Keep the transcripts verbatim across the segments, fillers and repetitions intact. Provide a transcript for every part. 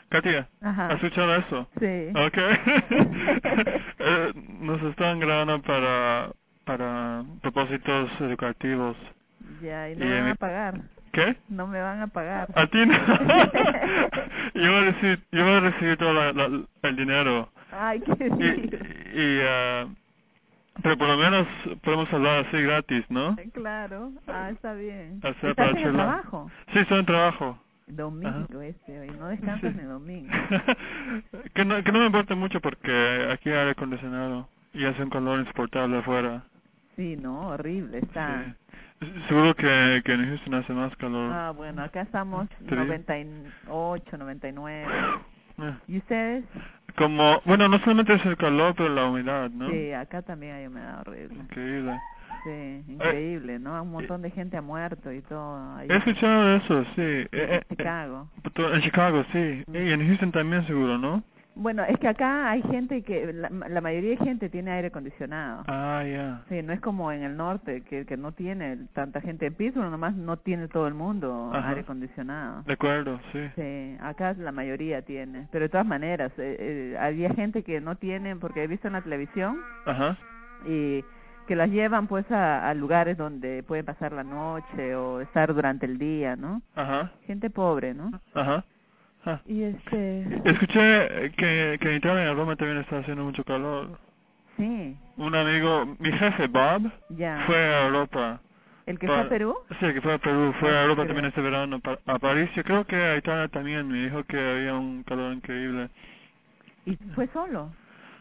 Katia, Ajá. ¿has escuchado eso? Sí. Okay. Eh, nos están grabando para para propósitos educativos. Ya, y Y no me van mi- a pagar. ¿Qué? No me van a pagar. A ti no. yo voy a recibir, yo voy a recibir todo la- la- el dinero. Ay, qué Y, lindo. y ah, pero por lo menos podemos hablar así gratis, ¿no? Claro. Ah, está bien. O sea, ¿Estás para en el charlar. trabajo? Sí, estoy en trabajo. Domingo este, hoy no descansas Sí. ni domingo. que, no, que no me importa mucho porque aquí hay aire acondicionado y hace un calor insoportable afuera. Sí, no, horrible está. Sí. Seguro que, que en Houston hace más calor. Ah, bueno, acá estamos ¿Te digo? noventa y ocho, noventa y nueve. Eh, ¿Y ustedes? Como, bueno, no solamente es el calor, pero la humedad, ¿no? Sí, acá también hay humedad horrible. Increíble. Sí, increíble, ¿no? Un montón de gente ha muerto y todo. Ahí He escuchado de eso, sí. Eh, en eh, Chicago. eh, en Chicago, sí. Mm. Y en Houston también seguro, ¿no? Bueno, es que acá hay gente que, la, la mayoría de gente tiene aire acondicionado. Ah, ya. Sí, no es como en el norte, que, que no tiene tanta gente. En Pittsburgh nomás no tiene todo el mundo Ajá. aire acondicionado. De acuerdo, sí. Sí, acá la mayoría tiene. Pero de todas maneras, eh, eh, había gente que no tiene, porque he visto en la televisión, Ajá. y que las llevan pues a, a lugares donde pueden pasar la noche o estar durante el día, ¿no? Ajá. Gente pobre, ¿no? Ajá. Ah. Y este... Escuché que, que en Italia, en Roma también está haciendo mucho calor. Sí, Un amigo, mi jefe Bob, ya. fue a Europa. ¿El que Pa- fue a Perú? Sí, que fue a Perú, fue Ah, a Europa creo. también este verano, pa- a París. Yo creo que a Italia también, me dijo que había un calor increíble. ¿Y fue solo?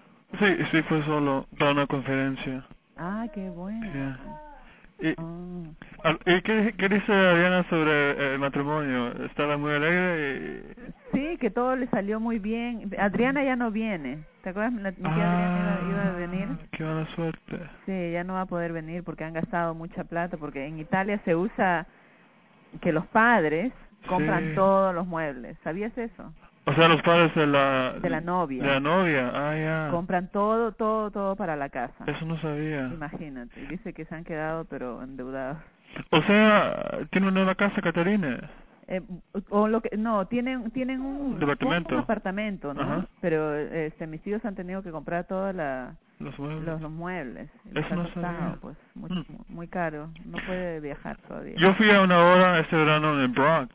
Sí, sí, fue solo para una conferencia. Ah, qué bueno. Yeah. ¿Y, Ah. al- ¿y qué, qué dice Adriana sobre el matrimonio? ¿Estaba muy alegre? Y... Sí, que todo le salió muy bien. Adriana ya no viene. ¿Te acuerdas? La, mi tía Adriana iba, iba a venir. Qué mala suerte. Sí, ya no va a poder venir porque han gastado mucha plata, porque en Italia se usa que los padres compran Sí. todos los muebles. ¿Sabías eso? O sea, los padres de la... De la novia. De la novia, ah, ya. Compran todo, todo, todo para la casa. Eso no sabía. Imagínate. Y dice que se han quedado pero endeudados. O sea, tiene una nueva casa, Catarina. Eh, o lo que no tienen tienen un Departamento. un apartamento, ¿no? Ajá. Pero este mis tíos han tenido que comprar todos la Los muebles. los, los muebles. Les Eso ha no costado, sabía. pues muy, Mm. muy caro. No puede viajar todavía. Yo fui a una boda este verano en el Bronx,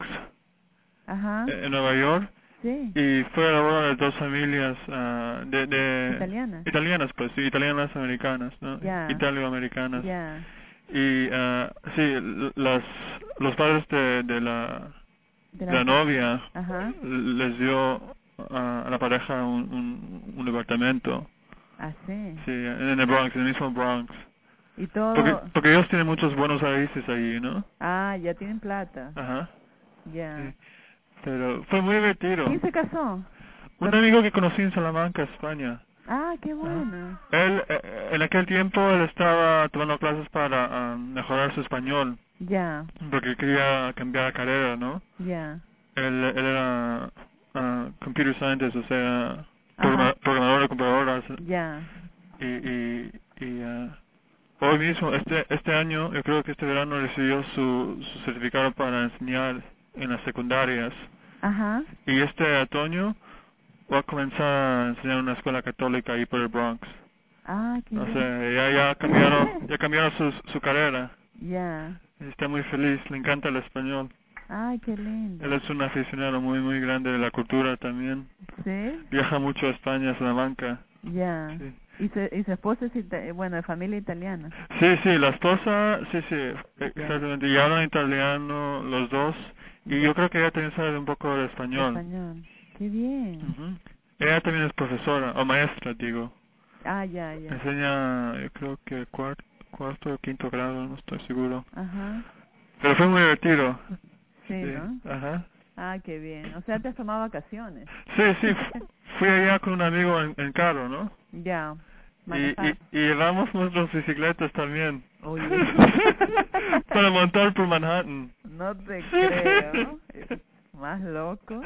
Ajá. en Nueva York, Sí. y fue la boda de dos familias ah, de, de... Italianas. Italianas, pues, sí, italianas americanas, ¿no? Ya. Italo-americanas. Ya. Y, ah, sí, l- las, los padres de, de la... De La novia Ajá. les dio a la pareja un, un, un departamento, Ah, sí. sí, en el Bronx, en el mismo Bronx. Y todo. Porque, porque ellos tienen muchos buenos raíces allí, ¿no? Ah, ya tienen plata. Ajá. Ya. Sí. Pero fue muy divertido. ¿Quién se casó? Un amigo que conocí en Salamanca, España. Ah, qué bueno. Él, eh, en aquel tiempo, él estaba tomando clases para ah, mejorar su español, Ya. porque quería cambiar de carrera, ¿no? Ya. Él, él era ah, computer scientist, o sea, Ajá. programa- programador de computadoras. Ya. Y, y, y ah, hoy mismo, este este año, yo creo que este verano recibió su, su certificado para enseñar en las secundarias. Ajá. Y este otoño va a comenzar a enseñar en una escuela católica ahí por el Bronx. Ah, qué O bien. sea, ya, ya cambiaron, ya cambiaron su, su carrera. Ya. Está muy feliz, le encanta el español. Ay, qué lindo. Él es un aficionado muy, muy grande de la cultura también. ¿Sí? Viaja mucho a España, a Salamanca. Ya. Sí. Y, se, y su esposa es, ita- bueno, de familia italiana. Sí, sí, la esposa, sí, sí, exactamente. Y hablan italiano los dos. Y yo creo que ella también sabe un poco de español. Español. Qué bien. Ujú. Ella también es profesora, o maestra, digo. Ah, ya, ya. Enseña, yo creo que cuarto, cuarto o quinto grado, no estoy seguro. Ajá. Pero fue muy divertido. Sí, ¿no? Ajá. Ah, qué bien. O sea, te has tomado vacaciones. Sí, sí, fu- fui allá con un amigo en, en carro, ¿no? Ya. Y, Manejar. y, y llevamos nuestras bicicletas también. Oye. Para montar por Manhattan. No te creo. Más loco.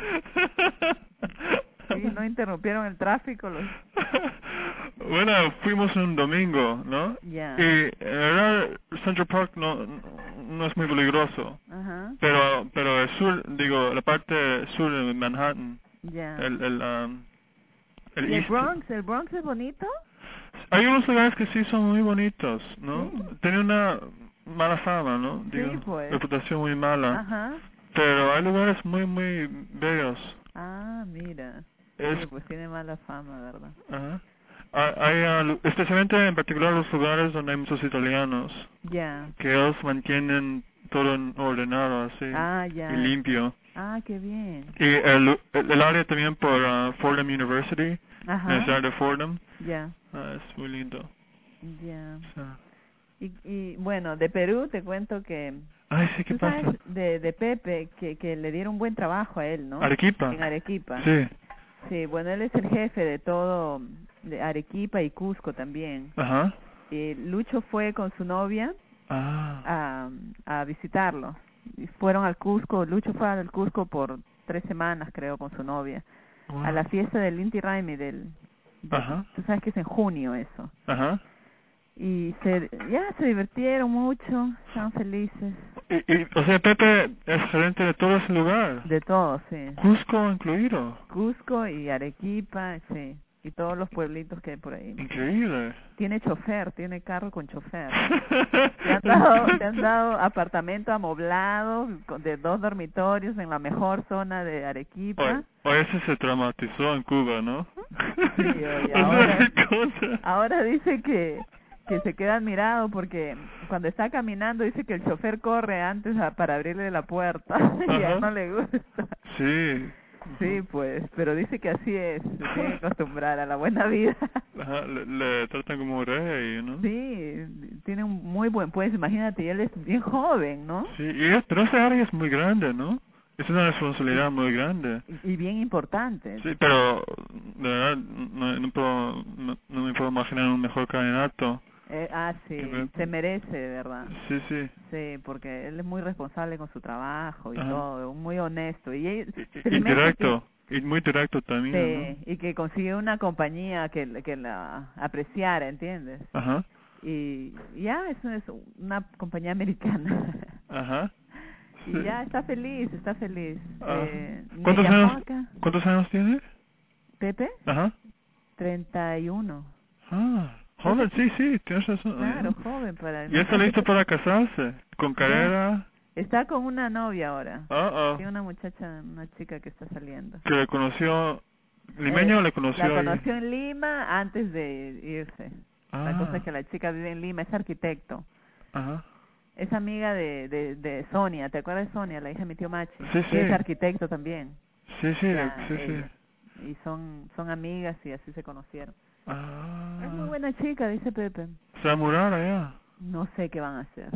Sí, no interrumpieron el tráfico los... Bueno, fuimos un domingo, ¿no? Ya. Y en verdad Central Park no, no es muy peligroso. Ajá. Pero pero el sur, digo, la parte sur de Manhattan Ya. El, el, um, el ¿Y el East. Bronx? ¿El Bronx es bonito? Hay unos lugares que sí son muy bonitos, ¿no? Sí. Tiene una mala fama, ¿no? Digo, Sí, pues. reputación muy mala. Ajá. Pero hay lugares muy, muy bellos. Ah, mira. Es, Sí, pues tiene mala fama, ¿verdad? ajá. Hay, hay, ah, lu- especialmente en particular los lugares donde hay muchos italianos, Ya. que ellos mantienen todo en- ordenado así Ah, y ya. limpio. Ah, qué bien. Y el, lu- el, el área también por ah, Fordham University, Ajá. Universidad de Fordham, Ya. ah, es muy lindo. Ya. Sí. Y, y bueno, de Perú te cuento que Ay, sí, ¿qué tú pasa? sabes de, de Pepe que, que le dieron buen trabajo a él, ¿no? Arequipa. En Arequipa. Sí. Sí, bueno, él es el jefe de todo, de Arequipa y Cusco también. Ajá. Y Lucho fue con su novia Ah. a, a visitarlo. Y fueron al Cusco, Lucho fue al Cusco por tres semanas, creo, con su novia. Wow. A la fiesta del Inti Raymi, del, del, Ajá. tú sabes que es en junio eso. Ajá. Y se, ya se divirtieron mucho, estaban felices. Y, y, o sea, Pepe es gerente de todo ese lugar. De todo, sí. Cusco incluido. Cusco y Arequipa, sí. Y todos los pueblitos que hay por ahí. Increíble. Tiene chofer, tiene carro con chofer. Te han dado, te han dado apartamento amoblado con- de dos dormitorios en la mejor zona de Arequipa. Oye, oye, ese se traumatizó en Cuba, ¿no? Sí, oye, O sea, ahora, qué cosa. ahora dice que que se queda admirado porque cuando está caminando dice que el chofer corre antes a- para abrirle la puerta y a Ajá. él no le gusta. Sí. Sí, pues, pero dice que así es, se tiene que acostumbrar a la buena vida. Ajá, le, le tratan como rey, ¿no? Sí, tiene un muy buen, pues imagínate, y él es bien joven, ¿no? Sí, y es, pero esa área es muy grande, ¿no? Es una responsabilidad muy grande. Y, y bien importante. Sí, pero de verdad no, no puedo, no, no me puedo imaginar un mejor candidato. Eh, ah, sí, Que me- se merece, de verdad. Sí, sí. Sí, porque él es muy responsable con su trabajo y Ajá. todo, muy honesto. Y, él, Y, y- y felizmente directo, y muy directo también, que, sí, y que consiguió una compañía que, que la apreciara, ¿entiendes? ¿no? Ajá, Y ya, eso es una compañía americana. ajá. Y Sí. ya está feliz, está feliz. Ajá. Eh, me ¿Cuántos llamó años, acá. cuántos años tiene? Pepe, Ajá. treinta y uno. Ah, joven, sí, sí, tienes razón. Claro, joven para... Ya está listo para casarse, con Ya. carrera. Está con una novia ahora. Ah, ah. Tiene una muchacha, una chica que está saliendo. Que le conoció, limeño Eh, le conoció la ahí. conoció en Lima antes de irse. La cosa Ah, es que la chica vive en Lima, es arquitecto. ajá. Es amiga de, de, de Sonia, ¿te acuerdas de Sonia, la hija de mi tío Machi? Sí, Que es sí. arquitecto también. Sí, sí, Ya, sí, ella. sí. Y son son amigas y así se conocieron. Es muy Ah. buena chica, dice Pepe. Se va a mudar allá. No sé qué van a hacer,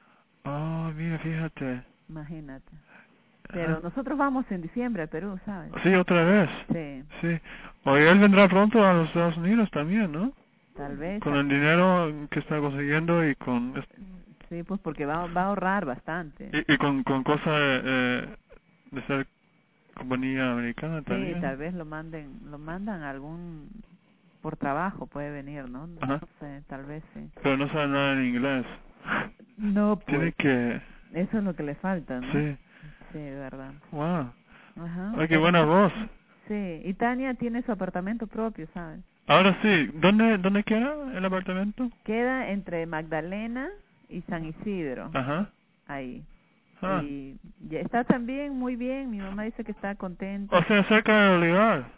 Oh, mira, fíjate. imagínate. Pero Ah, nosotros vamos en diciembre a Perú, ¿sabes? sí, otra vez. Sí, Sí. Oye, él vendrá pronto a los Estados Unidos también, ¿no? tal vez. Con el dinero que está consiguiendo y con Sí, pues porque va, va a ahorrar bastante. y, y con, con cosa de, eh, de ser compañía americana Sí, también. tal vez lo manden, lo mandan a algún por trabajo puede venir, ¿no? Ajá. No sé, tal vez sí. Pero no sabe nada en inglés. No, Tiene pues que... eso es lo que le falta, ¿no? Sí. Sí, de verdad. Wow. Ajá. Ay, qué pero- buena voz. Sí, y Tania tiene su apartamento propio, ¿sabes? Ahora sí, ¿dónde, dónde queda el apartamento? Queda entre Magdalena y San Isidro, Ajá. ahí. Ah. Y ya está también muy bien, mi mamá dice que está contenta. O sea, cerca del olivar.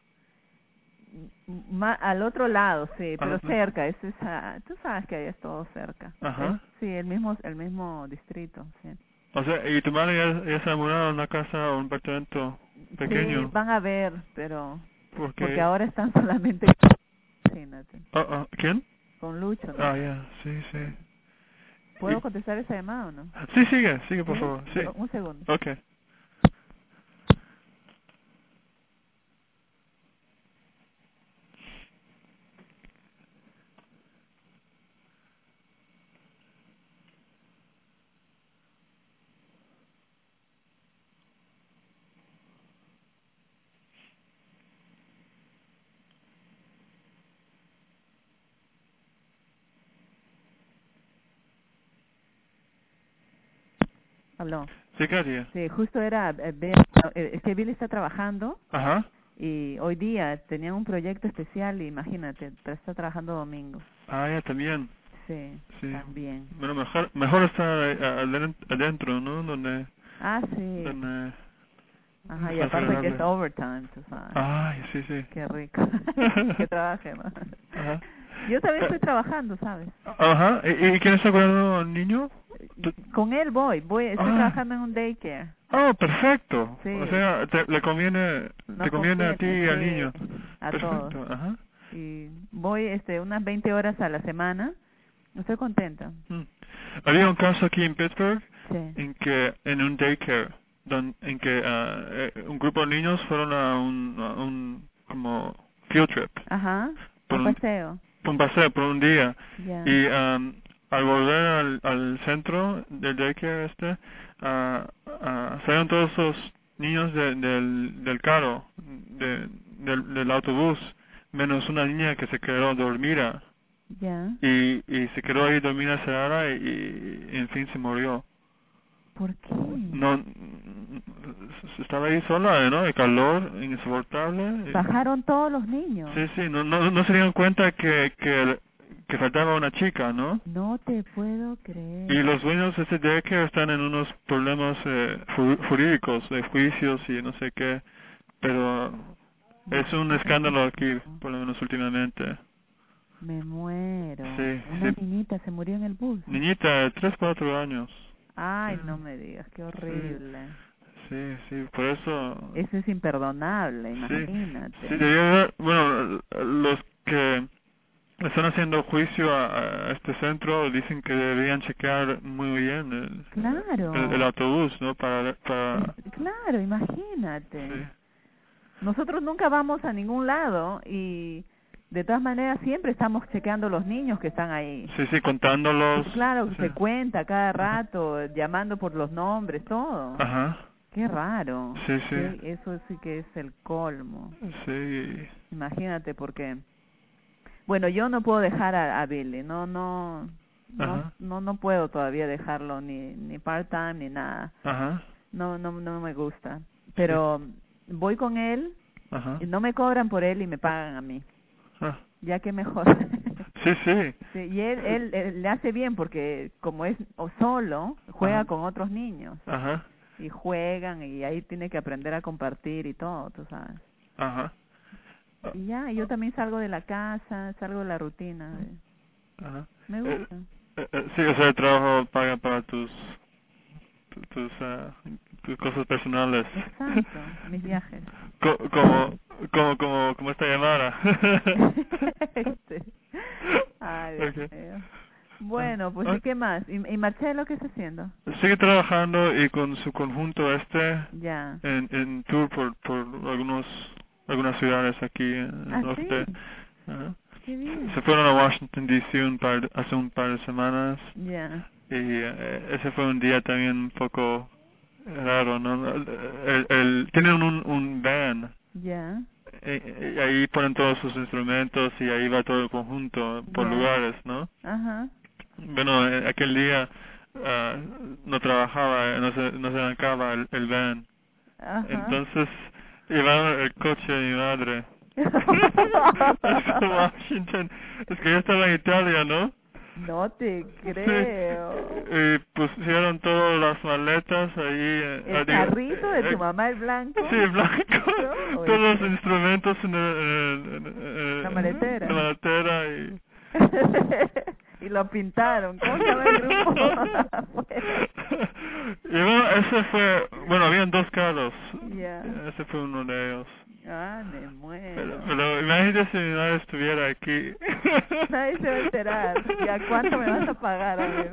M- ma- al otro lado, sí, Al pero otro- cerca, es esa, tú sabes que ahí es todo cerca. Ajá. Es- sí, el mismo el mismo distrito, sí. O sea, ¿y tu madre ya, ya se ha mudado a una casa o un apartamento pequeño? Sí, van a ver, pero Porque... porque ahora están solamente, imagínate, Oh, oh, ¿quién? con Lucho, ¿no? Ah, ya, sí, sí. ¿Puedo Y- contestar esa llamada o no? Sí, sigue, sigue, por ¿Sí? favor. Sí. Pero un segundo. Okay. Habló. Sí, Katia. Sí, justo era, eh, ver- eh, es que Billy está trabajando Ajá. Y hoy día tenían un proyecto especial y imagínate, tra- está trabajando domingo. Ah, ya, también. Sí, Sí. también. Bueno, mejor, mejor estar ahí aden- adentro, ¿no? Donde, Ah, sí. donde Ajá, y es aparte que es agradable. overtime, tú sabes. Ay, sí, sí. Qué rico. Que trabaje, ¿no? Ajá. Yo también Eh, estoy trabajando, ¿sabes? Ajá. ¿Y, y quién está cuidando al niño? Tú- Con él voy, voy, estoy Ah. trabajando en un daycare. Oh, perfecto. Sí. O sea, te, le conviene, Nos te conviene a ti y al conviene, niño. sí, a todos. Perfecto, ajá. Y voy este unas veinte horas a la semana. Estoy contenta. Mm. Había un caso aquí en Pittsburgh Sí. en que en un daycare, don, en que ah, eh, un grupo de niños fueron a un, a un como field trip Ajá. por Un un, paseo. por un paseo por un día Ya. y um, al volver al, al centro del daycare este ah, ah, salieron todos los niños de- del, del carro de, del, del autobús menos una niña que se quedó dormida Ya. y, y se quedó ahí dormida cerrada y, y en fin se murió. ¿Por qué? No, mm, estaba ahí sola, ¿no? El calor insoportable. Bajaron todos los niños. Sí, sí, no, no, no se dieron cuenta que, que, que faltaba una chica, ¿no? No te puedo Y creer. los dueños de ese daycare están en unos problemas eh, ju- jurídicos, de juicios y no sé qué, pero es un escándalo aquí, por lo menos últimamente. Me muero. Sí, Una sí. niñita se murió en el bus. Niñita de tres, cuatro años. Ay, Sí. no me digas, qué Sí, horrible. sí, sí, por eso. Eso es imperdonable, Sí, imagínate. sí, debería haber, bueno, los que están haciendo juicio a, a este centro dicen que deberían chequear muy bien el, Claro. el, el autobús, ¿no? Para, para, Es- claro, imagínate. sí, Nosotros nunca vamos a ningún lado y de todas maneras siempre estamos chequeando los niños que están ahí. sí, sí, contándolos. Pues claro, Sí. se cuenta cada Ajá. rato, llamando por los nombres, todo. Ajá, Qué raro. sí, sí, Qué- eso sí que es el colmo. sí, Imagínate porque, bueno, yo no puedo dejar a, a Billy, no, no, no, ajá, no, no puedo todavía dejarlo ni, ni part-time ni nada. ajá, No, no, no me gusta. Pero voy con él ajá, y no me cobran por él y me pagan a mí. ah, Ya que mejor. sí, sí, Sí, y él, él, él le hace bien porque como es o solo, juega Ajá. con otros niños ajá, y juegan y ahí tiene que aprender a compartir y todo, tú sabes. ajá, Y ya, y yo también salgo de la casa, salgo de la rutina. de- ajá. Me Eh, gusta. eh, eh, sí, o sea, el trabajo paga para tus, tu- tus, ah, tus cosas personales. Exacto, mis viajes. Co- como, como, como, como esta llamada. Este. Ay, Dios Okay. mío. Bueno, pues Ah, ¿y qué más? ¿Y, y Marcelo qué está haciendo? sigue trabajando y con su conjunto este Ya. en, en tour por, por algunos, algunas ciudades aquí en el Ah, norte. sí. Ajá. Qué bien. Se fueron a Washington D C un par, hace un par de semanas Ya. y eh, ese fue un día también un poco raro, ¿no? El, el, tienen un, un van Ya. eh, y ahí ponen todos sus instrumentos y ahí va todo el conjunto por Ya. lugares, ¿no? Ajá. Bueno, eh, aquel día ah, no trabajaba, eh, no se, no se arrancaba el, el van. Ajá. Entonces llevaron el coche de mi madre hasta Washington. Es que yo estaba en Italia, ¿no? No te Sí. creo. Y pusieron todas las maletas ahí. eh, ¿El ah, digo, carrito de eh, tu mamá, el blanco? Sí, blanco. No, Todos los este- instrumentos en, el, en, el- en- La en- maletera. la maletera y... Y lo pintaron. ¿Cómo se llama el grupo? Y bueno, ese fue... Bueno, habían dos carros. Ya. Ese fue uno de ellos. Ah, me Pero, muero. pero imagínate si mi madre estuviera aquí. Nadie se va a enterar. ¿Y a cuánto me vas a pagar, amigo?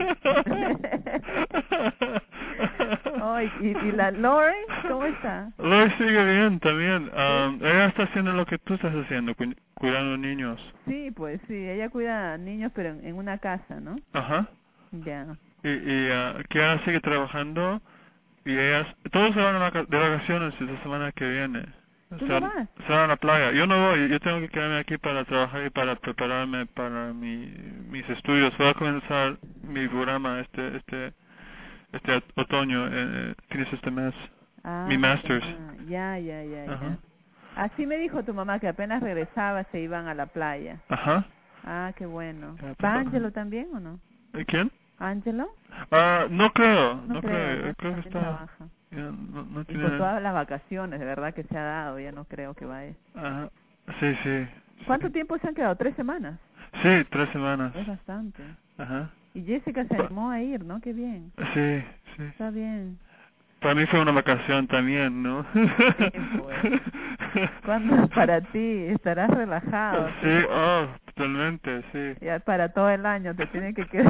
Oh, ¿y, y la Lori? ¿Cómo está? Lori sigue bien también. Um, ella está haciendo lo que tú estás haciendo, cu- cuidando niños. Sí, pues sí. Ella cuida a niños, pero en, en una casa, ¿no? Ajá. Ya. Y, y uh, Kiara sigue trabajando y ellas... Todos se van a vaca- de vacaciones esta semana que viene. ¿Tú Se no van- vas? se van a la playa. Yo no voy, yo tengo que quedarme aquí para trabajar y para prepararme para mi, mis estudios. Voy a comenzar mi programa este este este ot- otoño, eh, fines este mes. Ah, Mi masters. ya, ya, ya, ya. Ajá. Así me dijo tu mamá que apenas regresaba se iban a la playa. Ajá. Ah, qué bueno. Ya, ¿Va papá. Ángelo también o no? ¿Quién? ¿Ángelo? Ah, no creo, No, no, creo, creo, ¿no? yo creo que También está, trabaja. ya, no, no Y tiene, con todas las vacaciones, de verdad que se ha dado, ya no creo que vaya. ajá, sí, sí, ¿Cuánto sí, tiempo se han quedado? ¿Tres semanas? sí, tres semanas, Es bastante. ajá, Y Jessica se animó a ir, ¿no? Qué bien. sí, sí, Está bien. para mí fue una vacación también, ¿no? Sí, pues. ¿Cuándo para ti? Estarás relajado. Sí, oh, totalmente, sí. Ya para todo el año te tiene que quedar.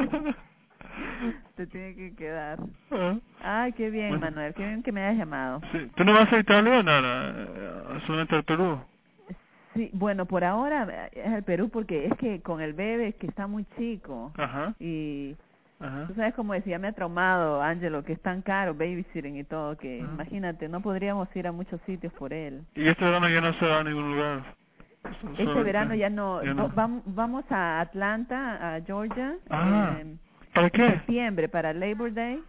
Te tiene que quedar. Ah, Ay, qué bien, bueno, Manuel. Qué bien que me hayas llamado. sí. ¿Tú no vas a Italia o nada? Eh, solamente al Perú. Sí, bueno, por ahora es el Perú porque es que con el bebé que está muy chico Ajá, y ajá, tú sabes cómo decía, me ha traumado, Ángelo, que es tan caro babysitting y todo, que ajá. imagínate, no podríamos ir a muchos sitios por él. Y este verano ya no se va a ningún lugar. So- Este solamente- verano ya no, ya vo- no. vam- vamos a Atlanta, a Georgia, Ah, eh, ¿para en qué? septiembre para Labor Day.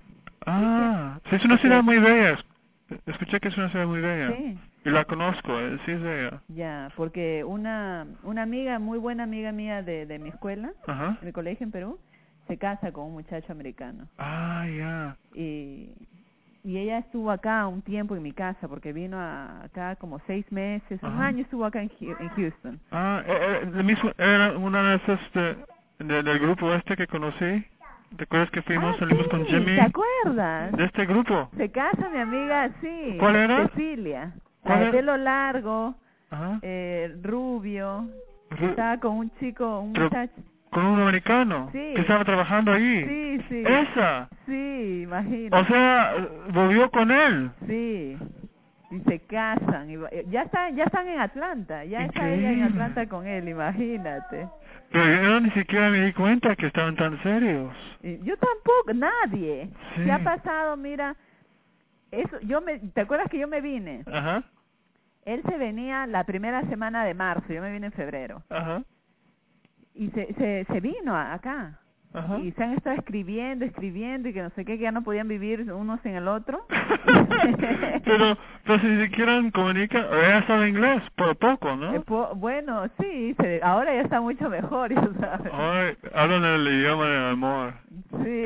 Ah, sí, es una Porque ciudad muy bella. Escuché que es una ciudad muy bella. sí, Y la conozco, eh, sí es bella. ya, porque una una amiga, muy buena amiga mía de, de mi escuela, Ajá. de mi colegio en Perú, se casa con un muchacho americano. Ah, ya. Y, y ella estuvo acá un tiempo en mi casa, porque vino a, acá como seis meses, un Ajá. año estuvo acá en, Hu- en Houston. Ah, eh, eh, el mismo, era una de esas de, de- del grupo este que conocí. ¿Te acuerdas que fuimos, Ah, salimos con sí, Jimmy? ¿te acuerdas? De este grupo. Se casa mi amiga, sí, ¿Cuál era? Cecilia, la ¿Cuál de era? pelo largo, Ajá. eh, rubio, Ru- estaba con un chico, un Pero muchacho. con un americano. Sí. Que estaba trabajando ahí. Sí, sí. Esa. Sí, O imagínate. sea, eh, volvió con él. Sí. Y se casan. Y va- eh, ya están, ya están en Atlanta. Ya está ella en Increíble. Atlanta con él, imagínate. Pero yo ni siquiera me di cuenta que estaban tan serios. Y yo tampoco, nadie. Sí. ¿Qué ha pasado? Mira, eso, yo me, ¿te acuerdas que yo me vine? Ajá, Él se venía la primera semana de marzo, yo me vine en febrero. ajá, Y se, se, se vino a- acá. ajá. Y se han estado escribiendo, escribiendo y que no sé qué, que ya no podían vivir uno sin el otro. pero, pero si siquiera comunican, ella sabe inglés, por poco, ¿no? Eh, po- bueno, sí, se, ahora ya está mucho mejor, ya sabes. Ay, hablan el idioma del amor. Sí.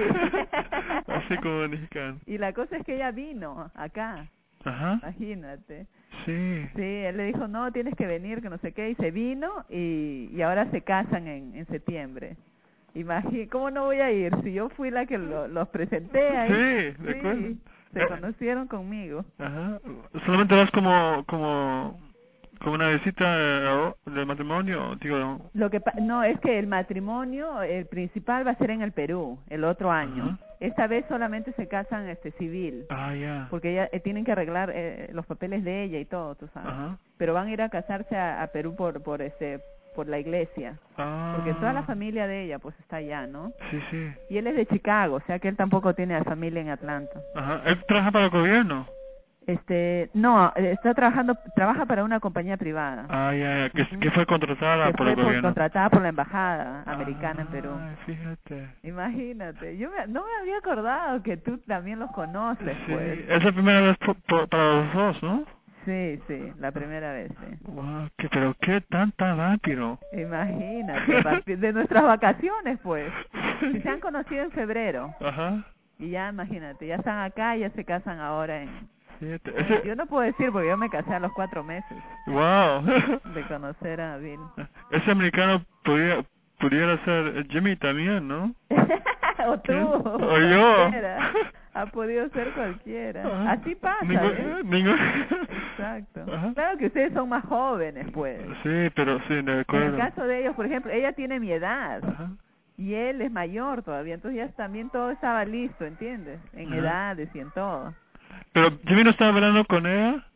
Así comunican. Y la cosa es que ella vino acá, Ajá, imagínate. sí. Sí, él le dijo, no, tienes que venir, que no sé qué, y se vino y, y ahora se casan en, en septiembre. Imagínate, ¿cómo no voy a ir? Si yo fui la que lo, los presenté ahí. Sí, de acuerdo. Sí, se Eh, conocieron conmigo. Ajá. Solamente vas como, como, como una visita de, de matrimonio, digo. Lo que pa- no, es que el matrimonio, el principal va a ser en el Perú, el otro año. Ajá. Esta vez solamente se casan este civil, Ah, ya. porque ella eh, tienen que arreglar eh, los papeles de ella y todo, tú sabes. Ajá. Pero van a ir a casarse a, a Perú por por este por la iglesia, Ah. porque toda la familia de ella pues está allá, ¿no? Sí, sí. Y él es de Chicago, o sea que él tampoco tiene familia en Atlanta. Ajá. Él trabaja para el gobierno. Este, no, eh, está trabajando, trabaja para una compañía privada. Ah, ya, ya. Que, Ujú. que fue contratada que por fue el por- gobierno. contratada por la embajada americana en Perú. Ah, fíjate. Imagínate, yo me- no me había acordado que tú también los conoces, Sí, pues. es la primera vez por- por- para los dos, ¿no? Sí, sí, la primera vez, sí. Wow, que, pero qué tan tan rápido. Imagínate, papi, de nuestras vacaciones, pues. Si se han conocido en febrero, Ajá. y ya, imagínate, ya están acá y ya se casan ahora en... Fíjate. Ese, Yo no puedo decir porque yo me casé a los cuatro meses wow. de conocer a Bill. Ese americano pudiera, pudiera ser Jimmy también, ¿no? O tú, ¿Quién? O yo. cualquiera. Ha podido ser cualquiera. Ajá. Así pasa, Ningún- ¿ves? ningún- Exacto. Ajá. Claro que ustedes son más jóvenes, pues. Sí, pero sí, de En el acuerdo. caso de ellos, por ejemplo, ella tiene mi edad Ajá. y él es mayor todavía, entonces ya también todo estaba listo, ¿entiendes? En Ajá. edades y en todo. Pero Jimmy no estaba hablando con ella.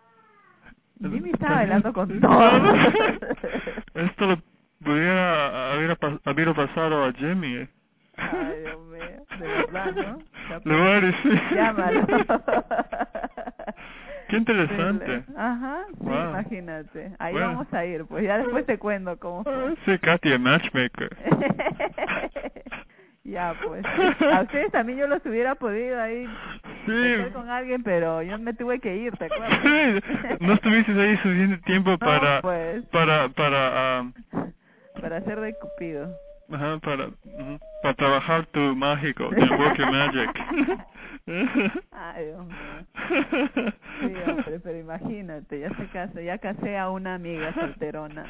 Jimmy estaba bailando con Sí. todos. Esto lo pudiera haber, pas- haber pasado a Jimmy. Ay, Dios mío, de verdad, ¿no? Ya, Le voy a decir. llámalo. Qué interesante. Ajá, sí, Wow. imagínate. Ahí Bueno. vamos a ir, pues ya después te cuento cómo fue. Ah, sí, Katy, el matchmaker. Ya, pues. A ustedes también yo los hubiera podido ahí Sí. Estoy con alguien, pero yo me tuve que ir, ¿te acuerdas? Sí, no estuviste ahí suficiente tiempo No, para, pues. para, para, um, Para ser de Cupido. ajá, para, ujú, para trabajar tu mágico, to work your magic. Ay, Dios mío. Sí, hombre, pero imagínate, ya se casó, ya casé a una amiga solterona.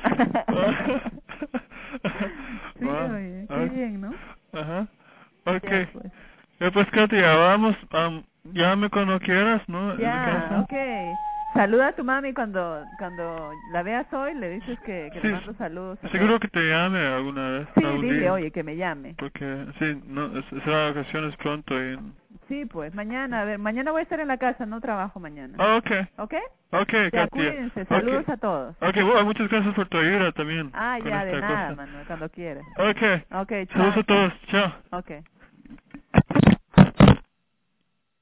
Sí, Wow. oye, qué Ah, bien, ¿no? ajá, Ya, okay. pues. Ya pues, Katia, vamos, um, llame cuando quieras, ¿no? En la Ya, casa. okay. Saluda a tu mami cuando cuando la veas hoy, le dices que, que le Sí, mando saludos a seguro todos. que te llame alguna vez, Sí, algún dile, día. oye, que me llame. Porque, sí, no, es- será vacaciones pronto y... Sí, pues, mañana, a ver, mañana voy a estar en la casa, no trabajo mañana. Ah, okay. ¿Ok? Okay, Ya, Katia. cuídense, Okay. saludos a todos. Okay, bueno, muchas gracias por tu ayuda también Ah, con ya, de esta nada, cosa. Manuel, cuando quieras. Okay. Okay, Saludos chao, a chao. todos. Chao. Okay.